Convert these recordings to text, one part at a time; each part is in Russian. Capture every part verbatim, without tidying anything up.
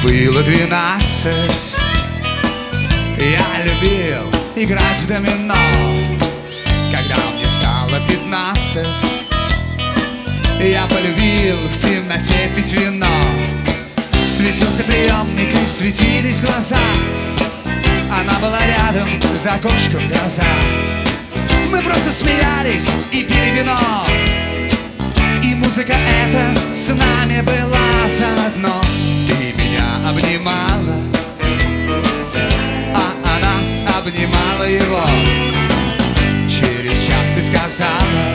было двенадцать. Я любил играть в домино. Когда мне стало пятнадцать, я полюбил в темноте пить вино. Светился приемник и светились глаза. Она была рядом, за окошком гроза. Мы просто смеялись и пили вино. И музыка эта с нами была заодно. Ты меня обнимала, а она обнимала его. Через час ты сказала: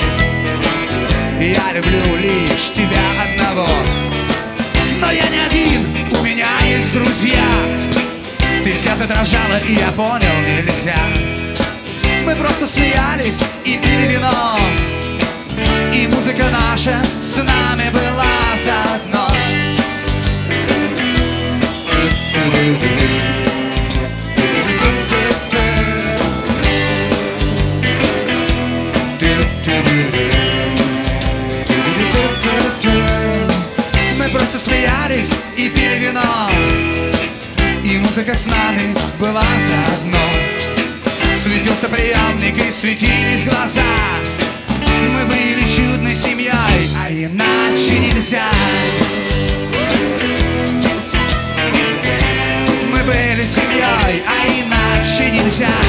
я люблю лишь тебя одного. Но я не один, у меня есть друзья. Ты вся задрожала, и я понял, нельзя. Мы просто смеялись и пили вино. И музыка наша с нами была заодно. Мы просто смеялись и пили вино. И музыка с нами была заодно. Светился приемник и светились глаза. Мы были чудной семьей, а иначе нельзя. Мы были семьей, а иначе нельзя.